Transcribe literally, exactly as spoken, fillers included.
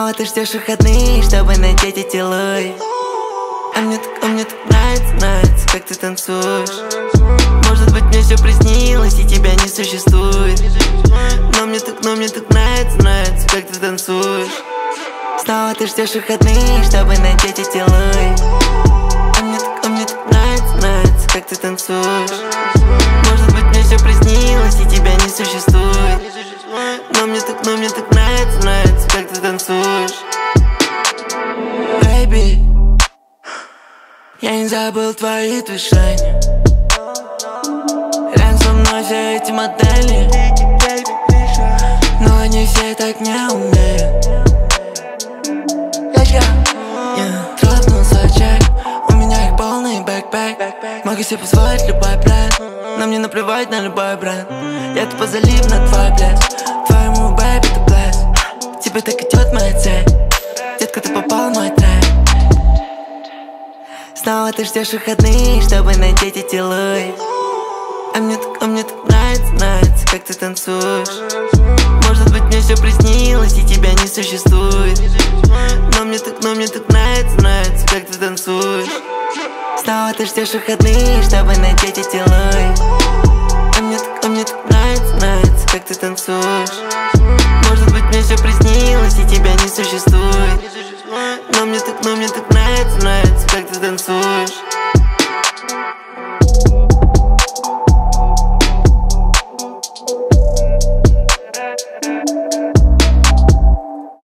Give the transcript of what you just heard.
Снова ты ждешь выходные, чтобы надеть эти луи. А мне так, а мне так нравится, нравится, как ты танцуешь. Может быть, мне все приснилось и тебя не существует. Но мне так, но мне так нравится, нравится, как ты танцуешь. Снова ты ждешь выходные, чтобы надеть эти луи. А мне так, а мне так нравится, нравится, как ты танцуешь. Может быть, мне все приснилось и тебя не существует. Но мне так, но мне так нравится, нравится, как ты танцуешь. Baby, я не забыл твои движения. Рядом со мной все эти модели, но они все так не умеют. Yeah. Тратнул свой чек, у меня их полный бэкпэк. Могу себе позволить любой бренд, но мне наплевать на любой бренд. Я тупо залип на твой блеск. Твоему бэйби ты блеск. Тебе так идет моя цель. Детка, ты попал в мой трек. Снова ты ждешь выходные, чтобы надеть эти луи. А мне так, а мне так нравится, нравится, как ты танцуешь. Может быть, мне все приснилось и тебя не существует. Но мне так, но мне так нравится, нравится, как ты танцуешь. Снова ты ждешь выходные, чтобы надеть эти луи.